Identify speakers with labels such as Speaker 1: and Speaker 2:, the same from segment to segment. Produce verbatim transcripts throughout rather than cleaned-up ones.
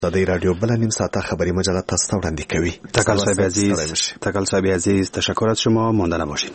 Speaker 1: د رادیو بل نیم ساعته خبری مجله تاسو ته وړاندې کوي.
Speaker 2: تکل صاحب عزیز تکل صاحب عزیز تشکر از شما، مانده نباشید.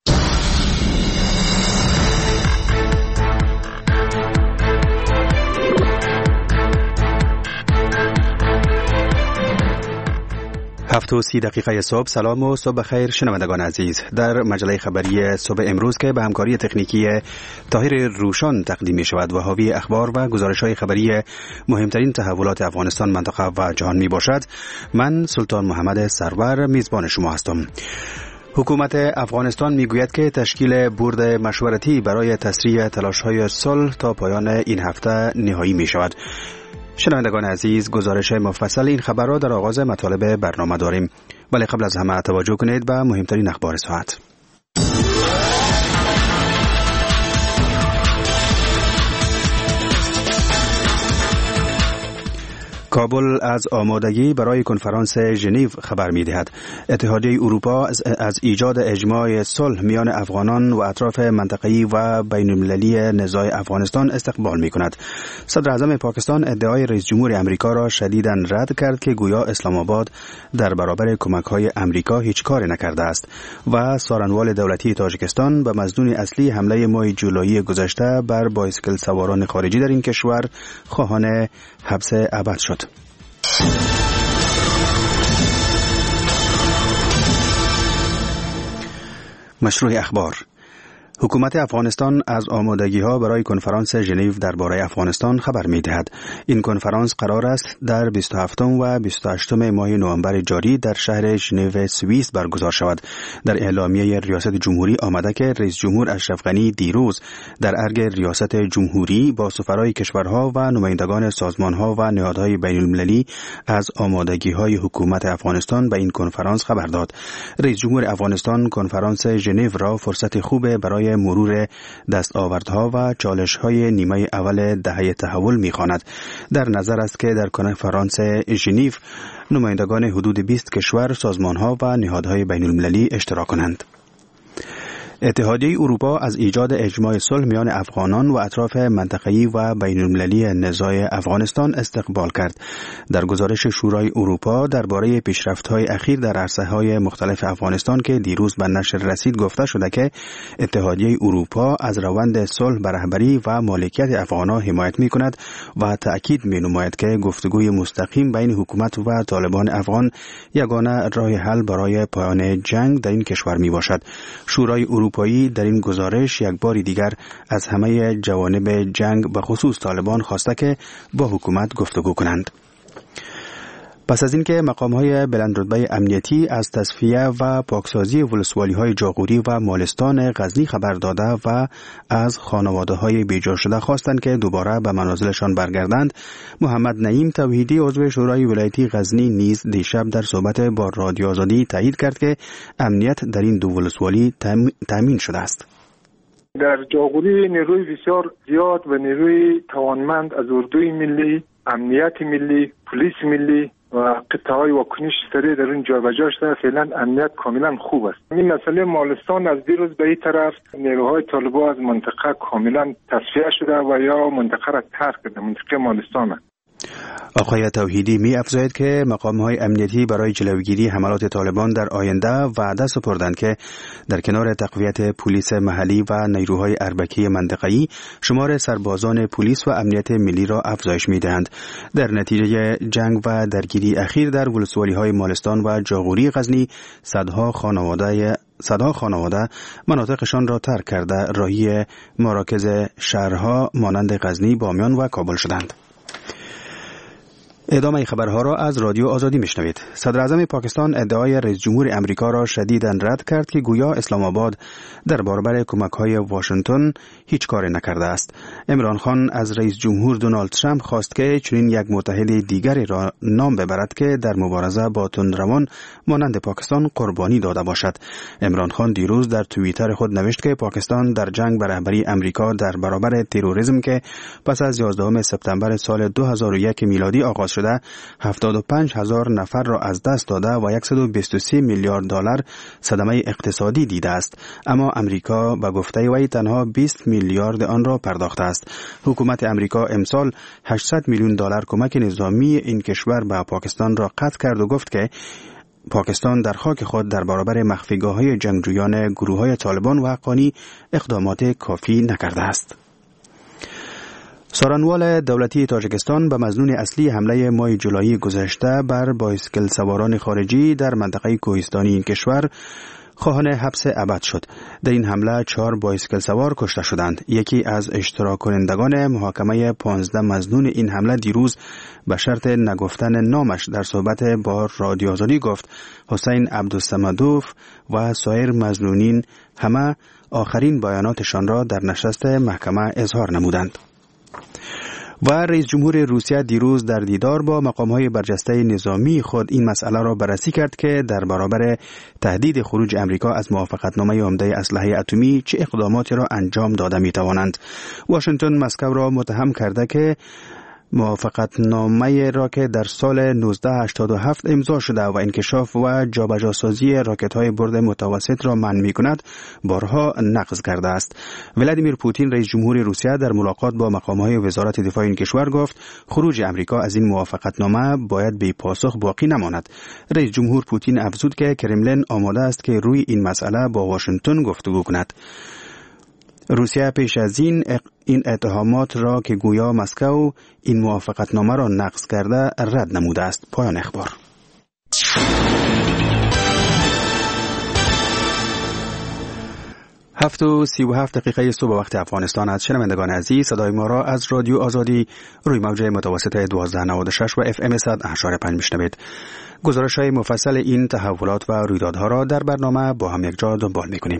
Speaker 2: هفت و سی دقیقه صبح. سلام و صبح خیر شنوندگان عزیز. در مجله خبری صبح امروز که به همکاری تکنیکی طاهر روشان تقدیم می شود و حاوی اخبار و گزارش های خبری مهمترین تحولات افغانستان، منطقه و جهان می باشد، من سلطان محمد سرور میزبان شما هستم. حکومت افغانستان میگوید که تشکیل بورد مشورتی برای تسریع تلاش‌های صلح تا پایان این هفته نهایی می شود. شنوندگان عزیز، گزارش مفصل این خبر را در آغاز مطالب برنامه داریم، ولی قبل از همه توجه کنید به مهمترین اخبار ساعت. کابل از آمادگی برای کنفرانس ژنو خبر می‌دهد. اتحادیه اروپا از ایجاد اجماع صلح میان افغانان و اطراف منطقه‌ای و بین‌المللی نزاع افغانستان استقبال می‌کند. صدر اعظم پاکستان ادعای رئیس جمهور آمریکا را شدیداً رد کرد که گویا اسلام آباد در برابر کمک‌های آمریکا هیچ کاری نکرده است و سارنوال دولتی تاجیکستان به مظنون اصلی حمله ماه جولای گذشته بر بایسکل سواران خارجی در این کشور خواهان حبس ابد شد. مشروع اخبار. حکومت افغانستان از آمادگی‌ها برای کنفرانس ژنو درباره افغانستان خبر می‌دهد. این کنفرانس قرار است در بیست و هفتم و بیست و هشتم ماه نوامبر جاری در شهر ژنو سوئیس برگزار شود. در اعلامیه ریاست جمهوری آمده که رئیس جمهور اشرف غنی دیروز در ارگ ریاست جمهوری با سفرای کشورها و نمایندگان سازمان‌ها و نهادهای بین‌المللی از آمادگی‌های حکومت افغانستان به این کنفرانس خبر داد. رئیس جمهور افغانستان کنفرانس ژنو را فرصت خوب برای مرور دستاوردها و چالش‌های نیمه اول دهه تحول می‌خواند. در نظر است که در کنفرانس ژنو نمایندگان حدود بیست کشور، سازمان‌ها و نهادهای بین‌المللی اشتراک کنند. اتحادیه اروپا از ایجاد اجماع صلح میان افغانان و اطراف منطقه‌ای و بین‌المللی نزاع افغانستان استقبال کرد. در گزارش شورای اروپا درباره پیشرفت‌های اخیر در عرصه‌های مختلف افغانستان که دیروز به نشر رسید گفته شده که اتحادیه اروپا از روند صلح به رهبری و مالکیت افغانان حمایت می‌کند و تأکید می‌نماید که گفتگوی مستقیم بین حکومت و طالبان افغان یگانه راه حل برای پایان جنگ در این کشور میباشد. شورای اروپایی در این گزارش یک بار دیگر از همه جوانب جنگ به خصوص طالبان خواسته که با حکومت گفتگو کنند. پس از اینکه مقام‌های بلندرتبه امنیتی از تصفیه و پاکسازی ولسوالی‌های جاغوری و مالستان غزنی خبر داده و از خانواده‌های بیجا شده خواستند که دوباره به منازلشان برگردند، محمد نعیم توحیدی عضو شورای ولایتی غزنی نیز دیشب در صحبت با رادیو آزادی تایید کرد که امنیت در این دو ولسوالی تامین شده است.
Speaker 3: در جاغوری نیروی بسیار زیاد و نیروی توانمند از اردوی ملی، امنیت ملی، پلیس ملی و قطعه‌های واکنش سریع در اون جابجا شده. فعلا امنیت کاملا خوب است. این مسئله مالستان از دیروز به این طرف نیروهای طالبان از منطقه کاملا تصفیه شده و یا منطقه را ترک کرده، منطقه مالستان.
Speaker 2: آقای توحیدی می افزاید که مقام‌های امنیتی برای جلوگیری حملات طالبان در آینده وعده سپردند که در کنار تقویت پلیس محلی و نیروهای اربکی منطقه‌ای شمار سربازان پلیس و امنیت ملی را افزایش می‌دهند. در نتیجه جنگ و درگیری اخیر در ولسوالی‌های مالستان و جاغوری غزنی صدها خانواده صدها خانواده مناطقشان را ترک کرده راهی مراکز شهرها مانند غزنی، بامیان و کابل شدند. ادامه خبرها را از رادیو آزادی میشنوید. صدر اعظم پاکستان ادعای رئیس جمهور آمریکا را شدیداً رد کرد که گویا اسلام آباد در برابر کمک‌های واشنگتن هیچ کاری نکرده است. عمران خان از رئیس جمهور دونالد ترامپ خواست که چنین یک متحد دیگری را نام ببرد که در مبارزه با تندروان مانند پاکستان قربانی داده باشد. عمران خان دیروز در توییتر خود نوشت که پاکستان در جنگ به رهبری آمریکا در برابر تروریسم که پس از یازدهم سپتامبر سال دو هزار و یک میلادی آغاز شده هفتاد و پنج هزار نفر را از دست داده و صد و بیست و سه میلیارد دلار صدمه اقتصادی دیده است، اما امریکا به گفته وی تنها بیست میلیارد آن را پرداخته است. حکومت امریکا امسال هشتصد میلیون دلار کمک نظامی این کشور به پاکستان را قطع کرد و گفت که پاکستان در خاک خود در برابر مخفیگاه‌های جنگجویان گروه‌های طالبان و حقانی اقدامات کافی نکرده است. سارنوال دولتی تاجیکستان به مظنون اصلی حمله ماه جولای گذشته بر بایسکل سواران خارجی در منطقه کوهستانی این کشور خواهان حبس ابد شد. در این حمله چهار بایسکل سوار کشته شدند. یکی از اشتراک کنندگان محاکمه پانزده مظنون این حمله دیروز به شرط نگفتن نامش در صحبت با رادیو آزادی گفت حسین عبدالصمدوف و سایر مظنونین همه آخرین بیاناتشان را در نشست محکمه اظهار نمودند. و رئیس جمهور روسیه دیروز در دیدار با مقام‌های برجسته نظامی خود این مسئله را بررسی کرد که در برابر تهدید خروج امریکا از موافقتنامه عمده اسلحه اتمی چه اقداماتی را انجام داده می‌توانند. واشنگتن مسکو را متهم کرده که موافقتنامه را که در سال نوزده هشتاد و هفت امضا شده و انکشاف و جابجاسازی راکت‌های برد متوسط را منع می‌کند بارها نقض کرده است. ولادیمیر پوتین رئیس جمهور روسیه در ملاقات با مقام‌های وزارت دفاع این کشور گفت خروج امریکا از این موافقتنامه باید بی پاسخ باقی نماند. رئیس جمهور پوتین افزود که کرملین آماده است که روی این مسئله با واشنگتن گفتگو کند. روسیه پیش از این این اتهامات را که گویا مسکو این موافقتنامه را نقض کرده رد نموده است. پایان اخبار. هفت و سی و هفت دقیقه صبح وقت افغانستان است. شنوندگان عزیز، صدای ما را از رادیو آزادی روی موج متوسط دوازده نود و شش و اف ام صد و هشت و پنج میشنوید. گزارش‌های مفصل این تحولات و رویدادها را در برنامه با هم یکجا دنبال می‌کنیم.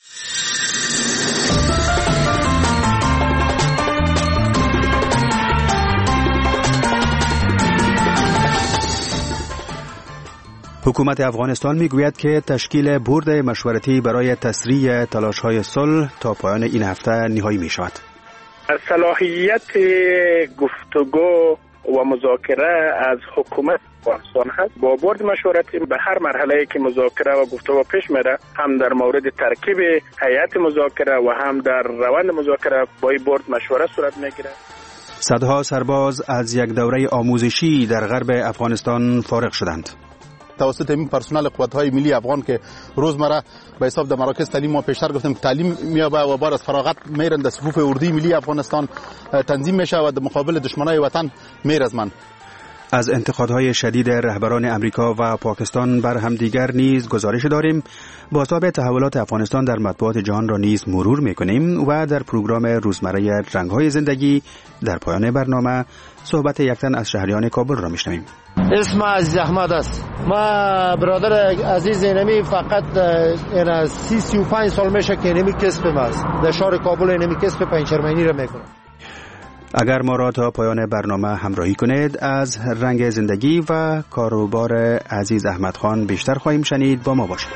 Speaker 2: حکومت افغانستان میگوید که تشکیل بورد مشورتی برای تسریع تلاش‌های صلح تا پایان این هفته نهایی می‌شود.
Speaker 4: صلاحیت گفتگو و مذاکره از حکومت افغانستان هست. با بورد مشورتی به هر مرحله‌ای که مذاکره و گفتگو پیش میره، هم در مورد ترکیب هیئت مذاکره و هم در روند مذاکره با این بورد مشوره صورت میگیره.
Speaker 2: صدها سرباز از یک دوره آموزشی در غرب افغانستان فارغ شدند.
Speaker 5: توسط این پرسنل قوت‌های ملی افغان که روزمره به حساب در مراکز تعلیم ما پیشتر گفتم تعلیم میابه و بعد از فراغت میرن در صفوف اردوی ملی افغانستان تنظیم میشه و در مقابل دشمنای وطن میرزمند.
Speaker 2: از انتقادهای شدید رهبران امریکا و پاکستان بر همدیگر نیز گزارش داریم. بازتاب تحولات افغانستان در مطبوعات جهان را نیز مرور میکنیم و در پروگرام روزمره رنگ‌های زندگی در پایان برنامه صحبت یک تن از شهریان کابل را میشنویم.
Speaker 6: اسم عزیز احمد است. ما برادر عزیز اینمی فقط این سی سی و پنج سال میشه که اینمی کسب است. در شهر کابل اینمی کسب پنچرمینی را میکنه.
Speaker 2: اگر ما را تا پایان برنامه همراهی کنید از رنگ زندگی و کاروبار عزیز احمد خان بیشتر خواهیم شنید. با ما باشید.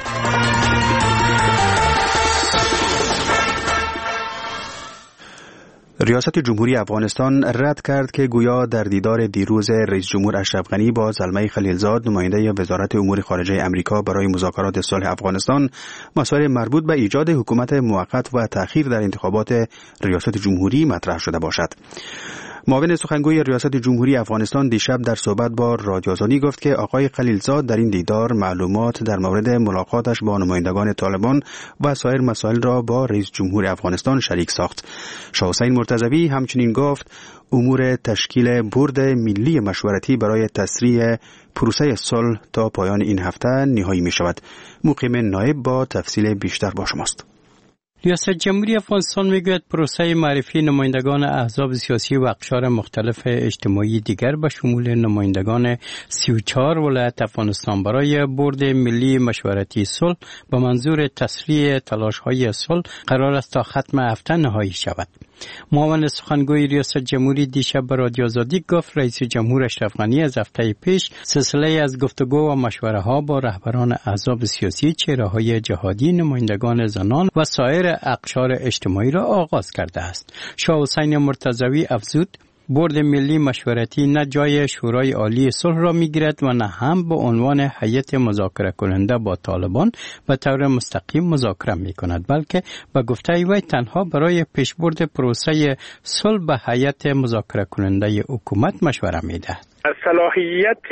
Speaker 2: ریاست جمهوری افغانستان رد کرد که گویا در دیدار دیروز رئیس جمهور اشرف غنی با زلمه خلیلزاد نماینده وزارت امور خارجه امریکا برای مذاکرات صلح افغانستان مسائل مربوط به ایجاد حکومت موقت و تأخیر در انتخابات ریاست جمهوری مطرح شده باشد. معاون سخنگوی ریاست جمهوری افغانستان دیشب در صحبت با رادیو آزادی گفت که آقای خلیلزاد در این دیدار معلومات در مورد ملاقاتش با نمایندگان طالبان و سایر مسائل را با رئیس جمهور افغانستان شریک ساخت. شاه حسین مرتضوی همچنین گفت امور تشکیل بورد ملی مشورتی برای تسریع پروسه صلح تا پایان این هفته نهایی می شود. مقیم نایب با تفصیل بیشتر با شماست.
Speaker 7: ریاست جمهوری افغانستان میگوید پروسه معرفی نمایندگان احزاب سیاسی و اقشار مختلف اجتماعی دیگر به شمول نمایندگان سی و چهار ولایت افغانستان برای بورد ملی مشورتی صلح به منظور تسریع تلاش‌های صلح قرار است تا ختم هفته نهایی شود. معاون سخنگوی ریاست جمهوری دیشب به رادیو آزادی گفت رئیس جمهور اشرف غنی از هفته پیش سلسله از گفتگو و مشوره ها با رهبران احزاب سیاسی، چهره‌های جهادی، نمایندگان زنان و سایر اقشار اجتماعی را آغاز کرده است. شاه حسین مرتضوی افزود بورد ملی مشورتی نه جای شورای عالی صلح را میگیرد و نه هم به عنوان هیئت مذاکره کننده با طالبان به طور مستقیم مذاکره می کند، بلکه به گفته وی تنها برای پیشبرد پروسه صلح به هیئت مذاکره کننده حکومت مشوره می دهد.
Speaker 4: صلاحیت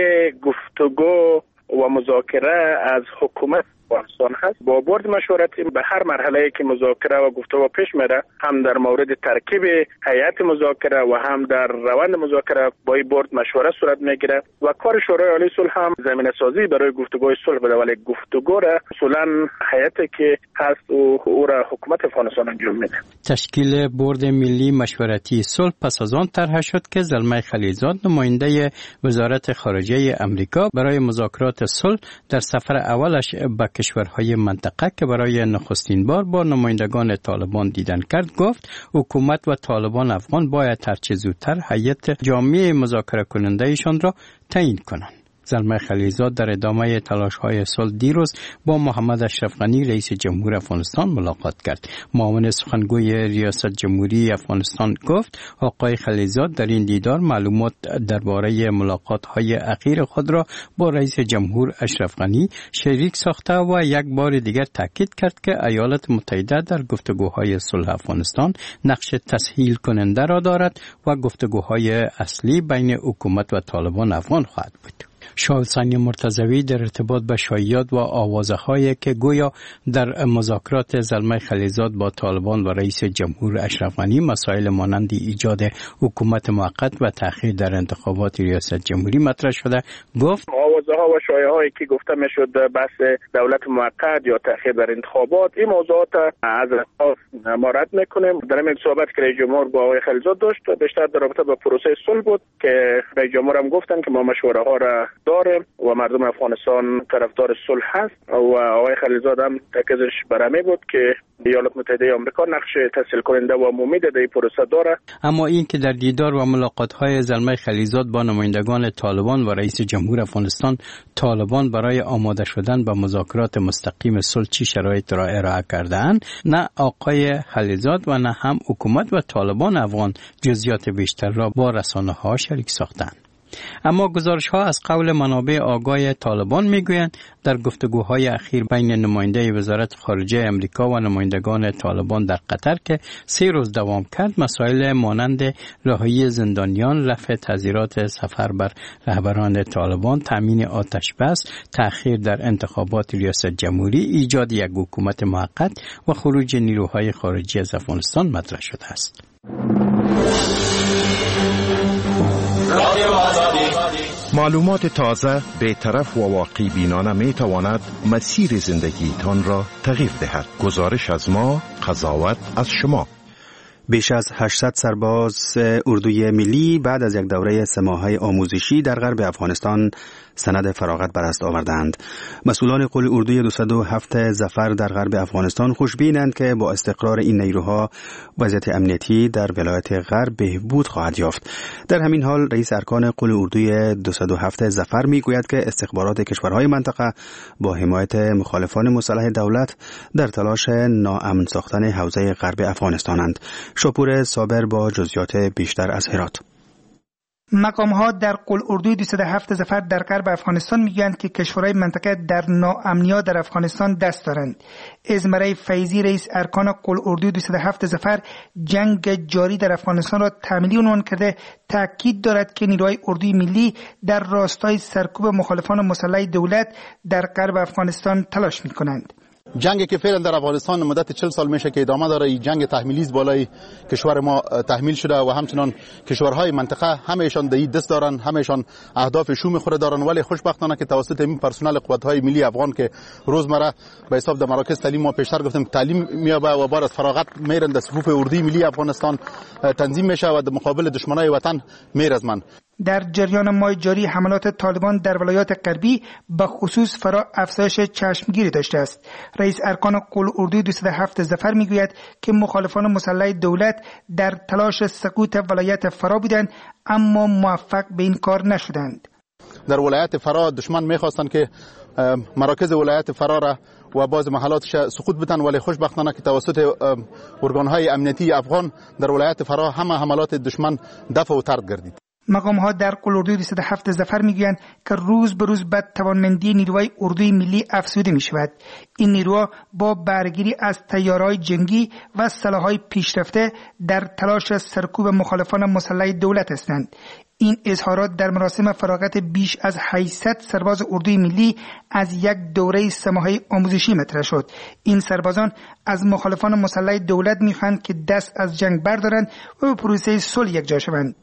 Speaker 4: گفتگو و مذاکره از حکومت افغانستان هست. با بورد مشورتی به هر مرحله که مذاکره و گفتگو پیش میره، هم در مورد ترکیب هیئت مذاکره و هم در روند مذاکره با این بورد مشوره صورت میگیره و کار شورای عالی صلح هم زمینه سازی برای گفتگوی صلح بده، ولی گفتگو را اصولا هیئتی که هست او, او را حکومت افغانستان انجام میده.
Speaker 7: تشکیل بورد ملی مشورتی صلح پس از آن طرح شد که زلمه خلیلزاد نماینده وزارت خارجه امریکا برای مذاکرات صلح در سفر اولش به کشورهای منطقه که برای نخستین بار با نمایندگان طالبان دیدن کرد گفت حکومت و طالبان افغان باید هرچه زودتر هیئت جامع مذاکره کنندهشان را تعیین کنند. زلمه خلیلزاد در ادامه تلاش‌های صلح دیروز با محمد اشرف غنی رئیس جمهور افغانستان ملاقات کرد. معاون سخنگوی ریاست جمهوری افغانستان گفت آقای خلیلزاد در این دیدار معلومات درباره ملاقات‌های اخیر خود را با رئیس جمهور اشرف غنی شریک ساخته و یک بار دیگر تاکید کرد که ایالات متحده در گفتگوهای صلح افغانستان نقش تسهیل کننده را دارد و گفتگوهای اصلی بین حکومت و طالبان افغان خواهد بود. شاه حسین مرتضوی در ارتباط به شایعات و آوازه‌هایی که گویا در مذاکرات زلمه خلیلزاد با طالبان و رئیس جمهور اشرف غنی مسائل مانند ایجاد حکومت موقت و تأخیر در انتخابات ریاست جمهوری مطرح شده گفت
Speaker 4: آوازه‌ها و شایعه‌هایی که گفته میشد بحث دولت موقت یا تأخیر در انتخابات، این موضوعات از اساس ما رد میکنیم. در این صحبت که رئیس جمهور با آقای خلیلزاد داشت بیشتر در رابطه با پروسه صلح بود که رئیس جمهور هم گفتن که ما مشوره ها را داریم و مردم افغانستان طرفدار صلح هست و آقای خلیلزاد هم تاکیدش برمی بود که ایالات متحده آمریکا نقش تسهیل کننده و عمومی در این پروسه داره.
Speaker 7: اما این که در دیدار و ملاقات‌های زلمه خلیلزاد با نمایندگان طالبان و رئیس جمهور افغانستان طالبان برای آماده شدن به مذاکرات مستقیم صلح چی شرایط را ارائه کرده‌اند، نه آقای خلیلزاد و نه هم حکومت و طالبان افغان جزئیات بیشتر را با رسانه‌ها شریک ساختند. اما گزارش‌ها از قول منابع آگاه طالبان می‌گویند در گفتگوهای اخیر بین نماینده وزارت خارجه امریکا و نمایندگان طالبان در قطر که سه روز دوام کرد، مسائل مانند رهایی زندانیان، رفع تعزیرات سفر بر رهبران طالبان، تامین آتش بس، تأخیر در انتخابات ریاست جمهوری، ایجاد یک حکومت موقت و خروج نیروهای خارجی از افغانستان مطرح شده است.
Speaker 8: معلومات تازه، بی‌طرف و واقعی بینانه می تواند مسیر زندگیتان را تغییر دهد. گزارش از ما، قضاوت از شما.
Speaker 2: بیش از هشتصد سرباز اردوی ملی بعد از یک دوره سه ماهه آموزشی در غرب افغانستان سند فراغت بر دست آوردند. مسئولان قل اردوی دویست و هفت ظفر در غرب افغانستان خوشبینند که با استقرار این نیروها وضعیت امنیتی در ولایت غرب بهبود خواهد یافت. در همین حال رئیس ارکان قل اردوی دویست و هفت ظفر میگوید که استخبارات کشورهای منطقه با حمایت مخالفان مسلح دولت در تلاش ناامن ساختن حوزه غرب افغانستانند. شپور صابر با جزئیات بیشتر از هرات.
Speaker 9: مقام‌ها در قل اردوی دویست و هفت ظفر در غرب افغانستان میگویند که کشورهای منطقه در ناامنی در افغانستان دست دارند. ازمره فیضی رئیس ارکان قل اردوی دویست و هفت ظفر جنگ جاری در افغانستان را تملی عنوان کرده، تاکید دارد که نیروهای اردوی ملی در راستای سرکوب مخالفان مسلح دولت در غرب افغانستان تلاش می‌کنند.
Speaker 5: جنگی که فعلا در افغانستان مدت چهل سال میشه که ادامه داره، این جنگ تحمیلی است بالای کشور ما تحمیل شده و همچنان کشورهای منطقه همهشان در این دست دارن، همهشان اهداف شوم خود دارن، ولی خوشبختانه که توسط این پرسنل قوت‌های ملی افغان که روزمره به حساب در مراکز تعلیم ما پیشتر گفتم تعلیم میابه و بعد از فراغت میرن در صفوف اردوی ملی افغانستان تنظیم میشه و در مقابل دشمنای وطن میرزمن.
Speaker 9: در جریان ماه جاری حملات طالبان در ولایات غربی به خصوص فرا افزایش چشمگیری داشته است. رئیس ارکان قل اردوی دویست و هفت ظفر میگوید که مخالفان مسلح دولت در تلاش سقوط ولایت فرا بودند اما موفق به این کار نشدند.
Speaker 5: در ولایت فرا دشمن میخواستن که مراکز ولایت فرا را و بعض محلاتش سقوط بدن، ولی خوشبختانه که توسط ارگان‌های امنیتی افغان در ولایت فرا همه حملات دشمن دفع و طرد گردید.
Speaker 9: مقام ها در قل‌اردوی دویست و هفت ظفر میگویند که روز به روز به توانمندی نیروهای اردوی ملی افزوده می شود. این نیروها با برگیری از طیاره‌های جنگی و سلاح‌های پیشرفته در تلاش سرکوب مخالفان مسلح دولت هستند. این اظهارات در مراسم فراغت بیش از هشتصد سرباز اردوی ملی از یک دوره سه ماهه آموزشی مطرح شد. این سربازان از مخالفان مسلح دولت می‌خواهند که دست از جنگ بردارند و به پروسه صلح یکجا شوند.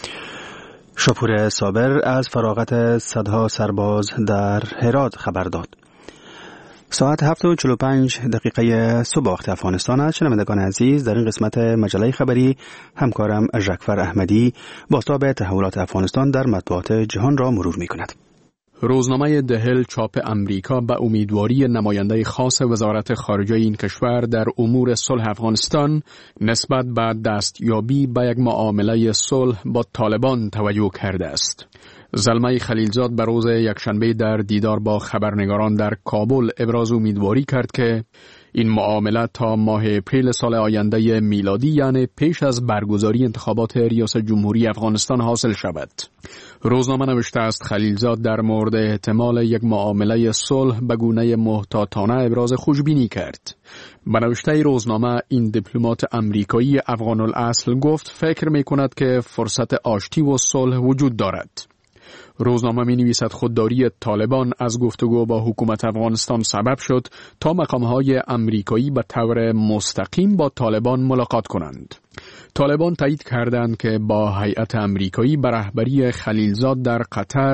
Speaker 2: شاپور صابر از فراغت صدها سرباز در هرات خبر داد. ساعت هفت و چهل و پنج دقیقه صبح وقت افغانستان است. شنوندگان عزیز، در این قسمت مجله خبری همکارم ژکفر احمدی بازتاب تحولات افغانستان در مطبوعات جهان را مرور می کند.
Speaker 10: روزنامه دهل چاپ امریکا به امیدواری نماینده خاص وزارت خارجه این کشور در امور صلح افغانستان نسبت به دستیابی به یک معامله صلح با طالبان توجه کرده است. زلمه خلیلزاد به روز یکشنبه در دیدار با خبرنگاران در کابل ابراز امیدواری کرد که این معامله تا ماه اپریل سال آینده میلادی، یعنی پیش از برگزاری انتخابات ریاست جمهوری افغانستان، حاصل شود. روزنامه نوشته است خلیلزاد در مورد احتمال یک معامله صلح به گونه محتاطانه ابراز خوشبینی کرد. به نوشته روزنامه، این دیپلمات امریکایی افغان الاصل گفت فکر می کند که فرصت آشتی و صلح وجود دارد. روزنامه می نویسد خودداری طالبان از گفتگو با حکومت افغانستان سبب شد تا مقامهای امریکایی به طور مستقیم با طالبان ملاقات کنند. طالبان تایید کردند که با هیئت امریکایی به رهبری خلیلزاد در قطر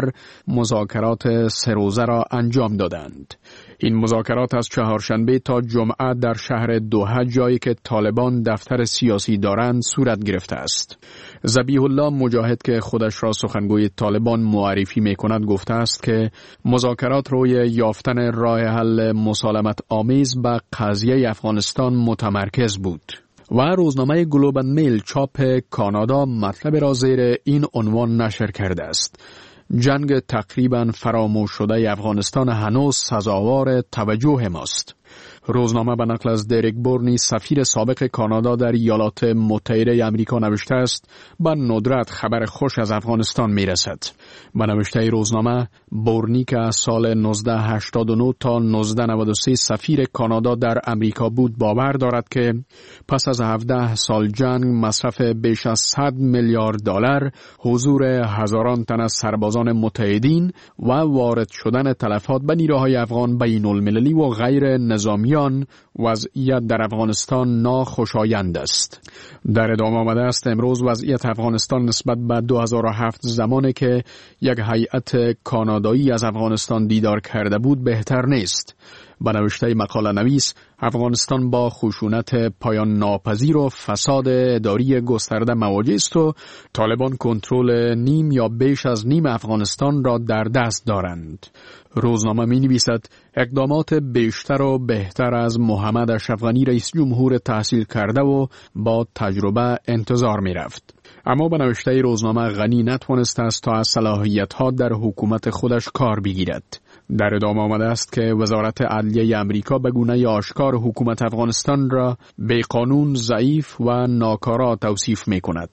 Speaker 10: مذاکرات سه روزه را انجام دادند. این مذاکرات از چهارشنبه تا جمعه در شهر دوحه، جایی که طالبان دفتر سیاسی دارند، صورت گرفته است. ذبیح الله مجاهد که خودش را سخنگوی طالبان معرفی می‌کند گفته است که مذاکرات روی یافتن راه حل مسالمت آمیز به قضیه افغانستان متمرکز بود. و روزنامه گلوبال میل چاپ کانادا مطلب را زیر این عنوان نشر کرده است: جنگ تقریباً فراموش شده افغانستان هنوز سزاوار توجه ماست. روزنامه به نقل از دریک بورنی سفیر سابق کانادا در ایالات متحده آمریکا نوشته است به ندرت خبر خوش از افغانستان می رسد. به نوشته روزنامه، بورنی که از سال نوزده هشتاد و نه تا نوزده نود و سه سفیر کانادا در امریکا بود باور دارد که پس از هفده سال جنگ، مصرف بیش از صد میلیارد دلار، حضور هزاران تن از سربازان متحدین و وارد شدن تلفات به نیروهای افغان بین المللی و غیر نظامی وضعیت در افغانستان ناخوشایند است. در ادامه آمده است امروز وضعیت افغانستان نسبت به دو هزار و هفت زمانی که یک هیئت کانادایی از افغانستان دیدار کرده بود بهتر نیست. به نوشته مقاله نویس، افغانستان با خشونت پایان ناپذیر و فساد اداری گسترده مواجه است و طالبان کنترل نیم یا بیش از نیم افغانستان را در دست دارند. روزنامه می نویسد اقدامات بیشتر و بهتر از محمد اشرف غنی رئیس جمهور تحصیل کرده و با تجربه انتظار می رفت. اما به نوشته روزنامه غنی نتوانسته است تا از صلاحیت‌ها در حکومت خودش کار بگیرد. در ادامه آمده است که وزارت عدلیه امریکا به گونه آشکار حکومت افغانستان را بی‌قانون، ضعیف و ناکارا توصیف می کند.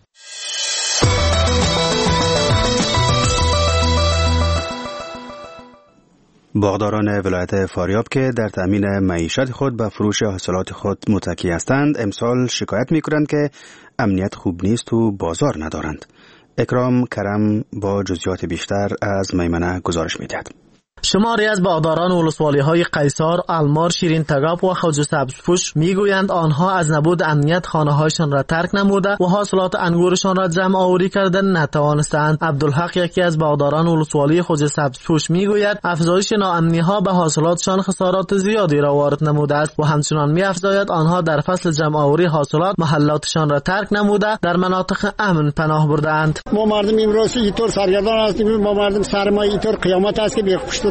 Speaker 2: باغداران ولایت فاریاب که در تأمین معیشت خود به فروش حاصلات خود متکی هستند، امسال شکایت می کنند که امنیت خوب نیست و بازار ندارند. اکرام کرم با جزئیات بیشتر از میمنه گزارش می دهد.
Speaker 11: شماری از باغداران ولسوالی‌های قیصار، المار، شیرین تگاپ و خواجه سبزپوش میگویند آنها از نبود امنیت خانه‌هایشان را ترک نموده و حاصلات انگورشان را جمع آوری کردن نتوانستند. عبدالحق، یکی از باغداران ولسوالی خواجه سبزپوش، میگوید افزایش ناامنی‌ها به حاصلاتشان خسارات زیادی را وارد نموده است و همچنان می‌افزاید آنها در فصل جمع آوری حاصلات محلاتشان را ترک نموده در مناطق امن پناه بردند.
Speaker 12: ما مردم امروز اینطور سرگردان هستیم، ما مردم سرمایه اینطور قیامت است که بیخوشتون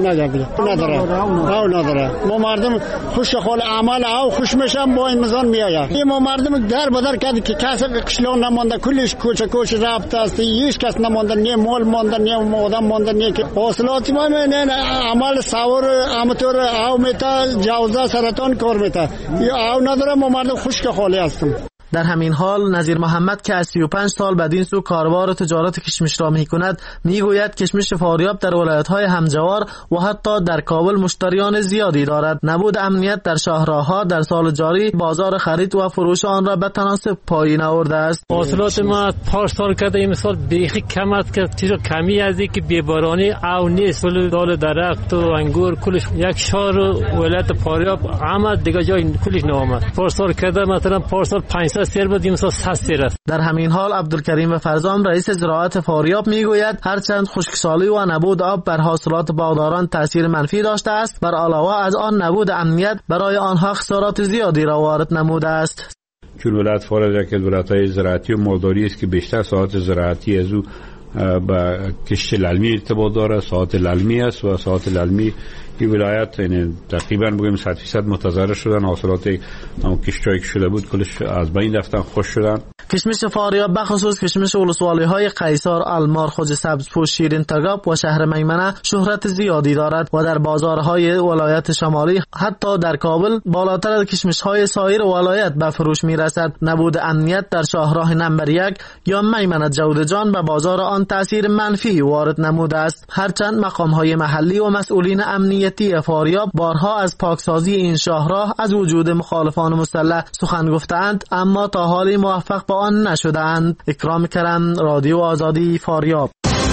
Speaker 12: نگردیم نداره او نداره ما مردم خوش خال اعمال او خوش میشن با این میزان میآید این ما مردم در بدر کرد که کسی قشلون نمونده کلش کوچه کوچه رفت است هیچ کس نمونده نه مال مونده نه آدم مونده نه که حاصلات ما نه عمل سوار اماتور او میتا جوزه سرطان کار میتا او نداره ما مردم خشک خالی هستیم.
Speaker 11: در همین حال نظیر محمد که از سی و پنج سال بدین سو کاروبار و تجارت کشمش را می کند می گوید کشمش فاریاب در ولایت‌های همجوار و حتی در کابل مشتریان زیادی دارد. نبود امنیت در شاهراه‌ها در سال جاری بازار خرید و فروش آن را به تناسب پایین آورده است.
Speaker 13: حاصلات ما پارسال کرده این سال بیخی کم است که چیزا کمی از اینکه بی‌بارانی او نیست. کل دال درخت و انگور کلش یک شهر ولایت فاریاب عامه دیگه جای کلش نامه. پارسال کرده مثلا پارسال پانصد سیر بود این سال صد سیر است.
Speaker 11: در همین حال عبدالکریم فرزام رئیس زراعت فاریاب میگوید هرچند خشکسالی و نبود آب بر حاصلات باغداران تاثیر منفی داشته است، بر علاوه از آن نبود امنیت برای آنها خسارات زیادی را وارد نموده است.
Speaker 14: چون ولایت فاریاب یک ولایت زراعتی و مالداری است که بیشتر ساحات زراعتی از او با کشت للمی ارتباط داره، ساحات للمی است و ساحات للمی این ولایت یعنی تقریبا بگیم صد فیصد متضرر شدن، حاصلات کشتایی که شده بود کلش از بین رفتن، خوش شدن.
Speaker 11: کشمش فاریاب بخصوص کشمش ولسوالی های قیصار، المار، خواجه سبزپوش، شیرین تگاب و شهر میمنه شهرت زیادی دارد و در بازارهای ولایت شمالی حتی در کابل بالاتر از کشمش های سایر ولایت به فروش می رسد. نبود امنیت در شاهراه نمبر یک یا میمنه جودجان به بازار آن تاثیر منفی وارد نموده است. هرچند مقام های محلی و مسئولین امنیتی فاریاب بارها از پاکسازی این شاهراه از وجود مخالفان مسلح سخن گفتند اما تا حالی موفق به آن نشدند. اکرام کرم، رادیو آزادی، فاریاب.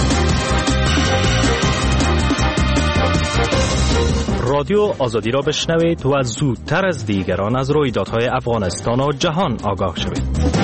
Speaker 15: رادیو آزادی را بشنوید و زودتر از دیگران از رویدادهای افغانستان و جهان آگاه شوید.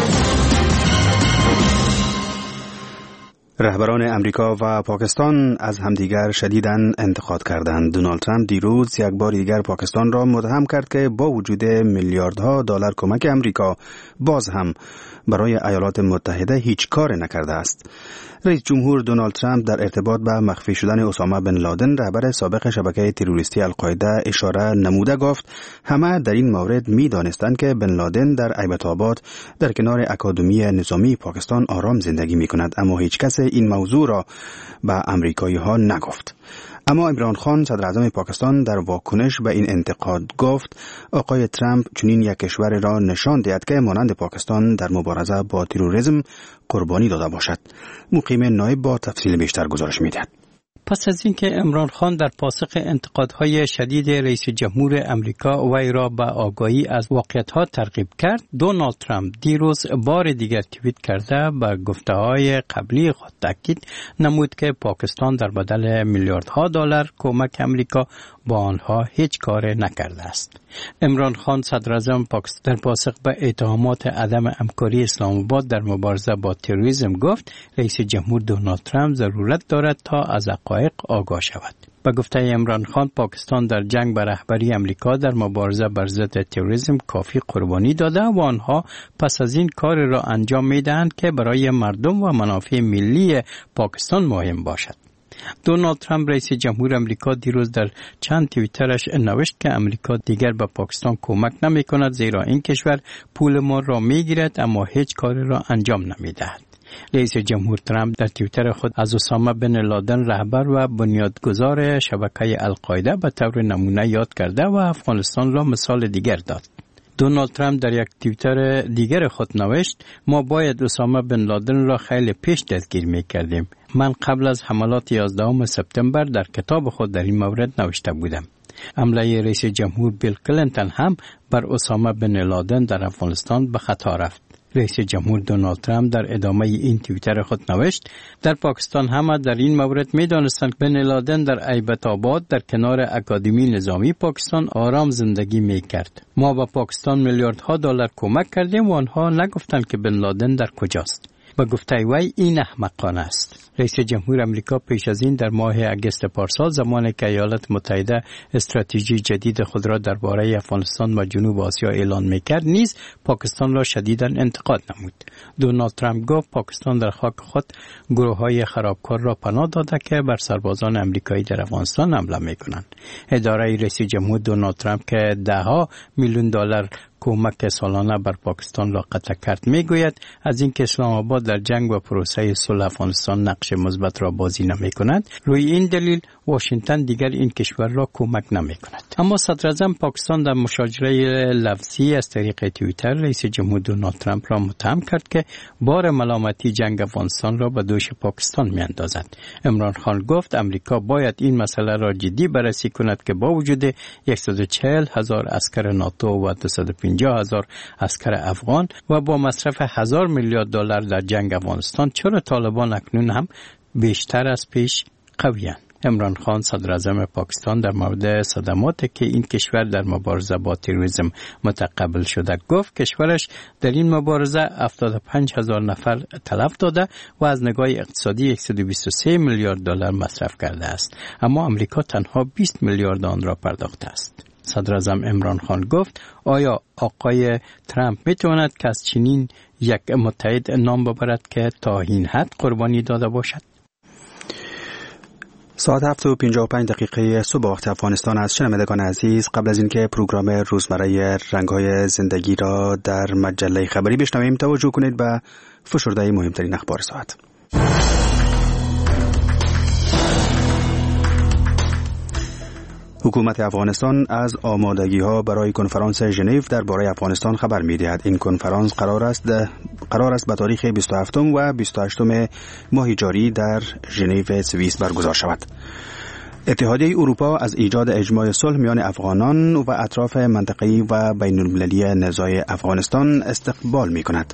Speaker 2: رهبران امریکا و پاکستان از همدیگر شدیداً انتقاد کردند. دونالد ترامپ دیروز یک بار دیگر پاکستان را متهم کرد که با وجود میلیاردها دلار کمک امریکا باز هم برای ایالات متحده هیچ کار نکرده است. رئیس جمهور دونالد ترامپ در ارتباط به مخفی شدن اسامه بن لادن رهبر سابق شبکه تروریستی القاعده اشاره نموده گفت همه در این مورد می دانستند که بن لادن در ایبت آباد در کنار اکادمی نظامی پاکستان آرام زندگی می کند، اما هیچ کس این موضوع را به امریکایی ها نگفت. اما عمران خان صدر اعظم پاکستان در واکنش به این انتقاد گفت آقای ترامپ چنین یک کشور را نشان دهد که مانند پاکستان در مبارزه با تروریسم قربانی داده باشد. مقیم نایب با تفصیل بیشتر گزارش می‌دهد.
Speaker 7: پس از اینکه عمران خان در پاسخ انتقادهای شدید رئیس جمهور امریکا وی را به آگاهی از واقعیت‌ها ترغیب کرد، دونالد ترامپ دیروز بار دیگر توییت کرده به گفته‌های قبلی خود تاکید نمود که پاکستان در بدل میلیاردها دلار کمک امریکا با آنها هیچ کار نکرده است. عمران خان صدر اعظم پاکستان در پاسخ به اتهامات عدم همکاری اسلام آباد در مبارزه با تروریسم گفت رئیس جمهور دونالد ترامپ ضرورت دارد تا از حقایق آگاه شود. به گفته عمران خان پاکستان در جنگ به رهبری امریکا در مبارزه بر ضد تروریسم کافی قربانی داده و آنها پس از این کار را انجام می‌دهند که برای مردم و منافع ملی پاکستان مهم باشد. دونالد ترامپ رئیس جمهور امریکا دیروز در چند توییترش نوشت که امریکا دیگر به پاکستان کمک نمی کند زیرا این کشور پول ما را می گیرد اما هیچ کاری را انجام نمی دهد. رئیس جمهور ترامپ در توییتر خود از اسامه بن لادن رهبر و بنیادگذار شبکه القاعده به طور نمونه یاد کرده و افغانستان را مثال دیگر داد. دونالد ترامپ در یک توییتر دیگر خود نوشت ما باید اسامه بن لادن را خیلی پیش دستگیر می کردیم. من قبل از حملات یازدهم سپتامبر در کتاب خود در این مورد نوشته بودم. حمله رئیس جمهور بیل کلینتون هم بر اسامه بن لادن در افغانستان به خطا رفت. رئیس جمهور دونالد ترامپ در ادامه این توییتر خود نوشت در پاکستان همه در این مورد می دانستند بن لادن در ایبت آباد در کنار اکادمی نظامی پاکستان آرام زندگی می کرد. ما به پاکستان میلیاردها دلار کمک کردیم و آنها نگفتند که بن لادن در کجاست. به گفته وی این احمقانه است. رئیس جمهور امریکا پیش از این در ماه اگست پارسال زمانی که ایالات متحده استراتژی جدید خود را درباره افغانستان و جنوب آسیا اعلان میکرد نیز پاکستان را شدیداً انتقاد نمود. دونالد ترامپ گفت پاکستان در خاک خود گروه‌های خرابکار را پناه داده که بر سربازان امریکایی در افغانستان حمله میکنند. اداره رئیس جمهور دونالد ترامپ که ده ها میلیون دلار کمک سالانه بر پاکستان را قطع کرد میگوید از اینکه اسلام آباد در جنگ و پروسه صلح افغانستان نقش مثبت را بازی نمیکند، روی این دلیل واشنگتن دیگر این کشور را کمک نمیکند. اما صدر اعظم پاکستان در مشاجره لفظی از طریق توییتر رئیس جمهور دونالد ترامپ را متهم کرد که بار ملامتی جنگ افغانستان را به دوش پاکستان میاندازد. عمران خان گفت امریکا باید این مسئله را جدی بررسی کند که با وجود صد و چهل هزار اسکر ناتو و دویست و پنجاه هزار اسکر افغان و با مصرف هزار میلیارد دلار در جنگ افغانستان چرا طالبان اکنون هم بیشتر از پیش قوی‌اند. عمران خان صدر اعظم پاکستان در مورد صدماتی که این کشور در مبارزه با تروریسم متقبل شده گفت کشورش در این مبارزه هفتاد و پنج هزار نفر تلف داده و از نگاه اقتصادی صد و بیست و سه میلیارد دلار مصرف کرده است، اما امریکا تنها بیست میلیارد آن را پرداخته است. صدر اعظم عمران خان گفت آیا آقای ترامپ میتواند که از چنین یک متحد نام ببرد که تا این حد قربانی داده باشد؟
Speaker 2: ساعت هفت و پنجاه و پنج دقیقه صبح وقت افغانستان است. شنوندگان عزیز، قبل از اینکه پروگرام روزمره رنگ‌های زندگی را در مجله خبری بشنویم توجه کنید به فشرده مهمترین اخبار ساعت. حکومت افغانستان از آمادگی‌ها برای کنفرانس ژنو درباره افغانستان خبر می‌دهد. این کنفرانس قرار است قرار است به تاریخ بیست و هفتم و بیست و هشتم ماه جاری در ژنو سوئیس برگزار شود. اتحادیه اروپا از ایجاد اجماع صلح میان افغانان و اطراف منطقه‌ای و بین‌المللی نزاع افغانستان استقبال می‌کند.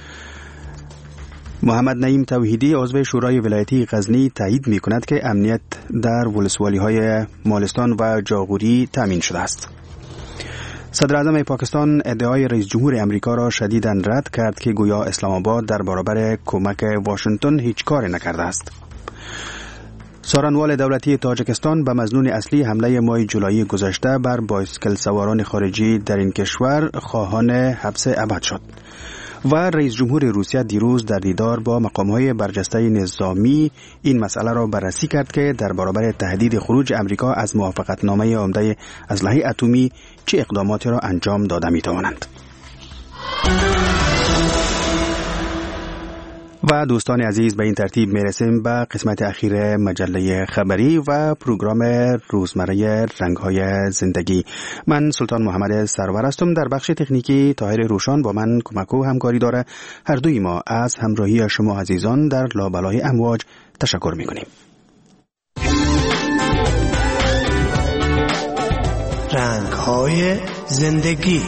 Speaker 2: محمد نعیم توحیدی عضو شورای ولایتی غزنی تایید می کند که امنیت در ولسوالی های مالستان و جاغوری تامین شده است. صدر اعظم پاکستان ادعای رئیس جمهور امریکا را شدیداً رد کرد که گویا اسلام آباد در برابر کمک واشنگتن هیچ کاری نکرده است. سارنوال دولتی تاجیکستان به مظنون اصلی حمله ماه جولای گذشته بر بایسکل سواران خارجی در این کشور خواهان حبس ابد شد. و رئیس جمهور روسیه دیروز در دیدار با مقام‌های برجسته نظامی این مسئله را بررسی کرد که در برابر تهدید خروج امریکا از موافقتنامه عمده اسلحه اتمی چه اقداماتی را انجام داده می‌توانند. و دوستان عزیز، به این ترتیب میرسیم به قسمت اخیر مجله خبری و پروگرام روزمره رنگ‌های زندگی. من سلطان محمد سرور هستم. در بخش تکنیکی طاهر روشان با من کمک و همکاری داره. هر دوی ما از همراهی شما عزیزان در لابلای امواج تشکر می‌کنیم.
Speaker 16: رنگ‌های زندگی.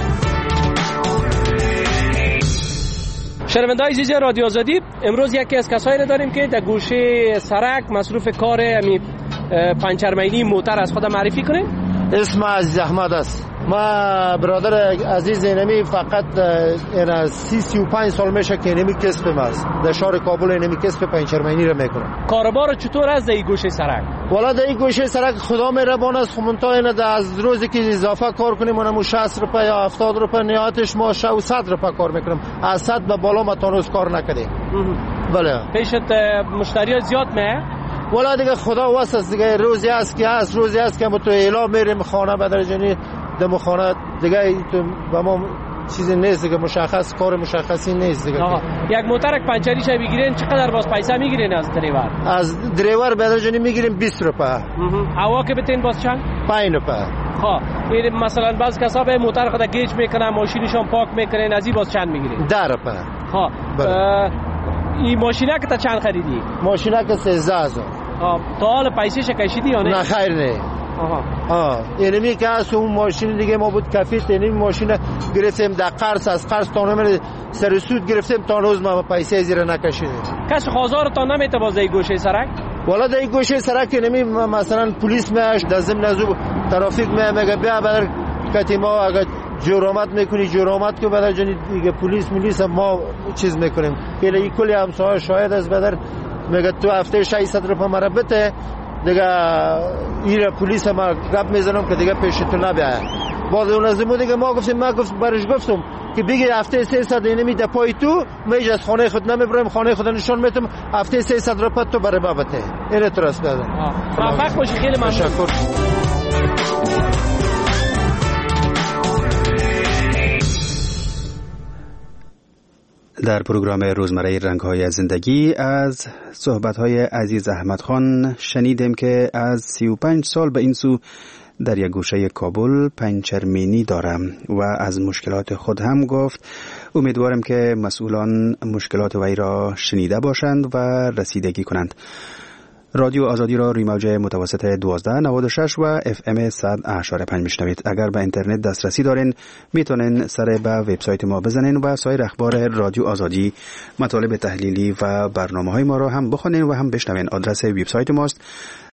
Speaker 17: شنونده‌های عزیز رادیو آزادی، امروز یکی از کسایی را داریم که در گوشه سرک مصروف کار امی پنچرمینی موتر از خود معرفی کنه.
Speaker 6: اسم عزیز احمد است. ما برادر عزیز اینمی فقط این سی سی و پنج سال میشه که اینمی کسبم است. در شهر کابل اینمی کسب پنچرمینی را میکنم.
Speaker 17: کاروبار چطور است در این گوشه سرک؟
Speaker 6: والا در این گوشه سرک خدا مهربان است. خمونتا این از روزی که اضافه کار کنیم اونم شصت روپیه یا هفتاد روپیه نهایتش ما صد روپیه کار میکنم. از صد به بالا ما تانوز کار نکردیم. بله.
Speaker 17: پیشت مشتری زیاد میه؟
Speaker 6: والا دیگه خدا واسه است دیگه، روزی است که هست روزی است که ما تو اعلام میریم خانه به درجه دم خانه دیگه تو با ما چیزی نیست دیگه، مشخص کار مشخصی نیست دیگه.
Speaker 17: یک موتر پنچری شه بگیرین چقدر باز پیسه میگیرین از دریور؟
Speaker 6: از دریور به درجه میگیریم بیست روپیه.
Speaker 17: هوا که بتین باز چند؟
Speaker 6: پنج روپیه.
Speaker 17: ها این مثلا بعض کسا به موتر خود گیج میکنن ماشینشون پاک میکنن از این باز چند میگیرین؟
Speaker 6: ده روپیه.
Speaker 17: ها این ماشینه که تا چند خریدی؟
Speaker 6: ماشینه که سیزده هزار.
Speaker 17: تا حال پیسه‌ش کشیدی یا نه؟
Speaker 6: نه خیر نه.
Speaker 17: آها
Speaker 6: آه اینمی که از اون ماشین دیگه ما بود کفیت اینمی ماشین گرفتیم در قرض، از قرض تا نمیره سر سود گرفتیم تا روز ما پیسه زیر نکشیدیم.
Speaker 17: کس خازار تا نمیته باز این گوشه سرک؟
Speaker 6: والا در این گوشه سرک اینمی مثلا پلیس میاش در ضمن از ترافیک میاد میگه بیا بدر کتی ما اگه جرامت میکنی جرامت که بعد جنی دیگه پلیس ملیس ما چیز میکنیم کلی کلی همسایه شاهد است بدر میگه تو هفته ششصد روپیه مرا بده دیگه ایره پلیس ما گپ میزنم که دیگه پیش تو نبیاید. باز اون از دیگه ما گفتیم ما گفت برش گفتم که بگی هفته سیصد اینه میده پای تو میج از خانه خود نمیبرم خانه خود نشون میدم هفته سیصد روپیه تو برای ما بده. اینه درست بده.
Speaker 17: موفق باشی خیلی ممنون.
Speaker 6: تشکر.
Speaker 2: در پروگرام روزمره رنگ‌های زندگی از صحبت‌های عزیز احمد خان شنیدیم که از سی و پنج سال به این سو در یک گوشه کابل پنچرمینی دارم و از مشکلات خود هم گفت. امیدوارم که مسئولان مشکلات وی را شنیده باشند و رسیدگی کنند. رادیو آزادی را روی موج متوسط دوازده نود و شش و اف ام صد و اشاره پنج میشنوید. اگر به اینترنت دسترسی دارین میتونین سر به وبسایت ما بزنین و سایر اخبار رادیو آزادی، مطالب تحلیلی و برنامه‌های ما را هم بخونین و هم بشنوین. آدرس وبسایت ماست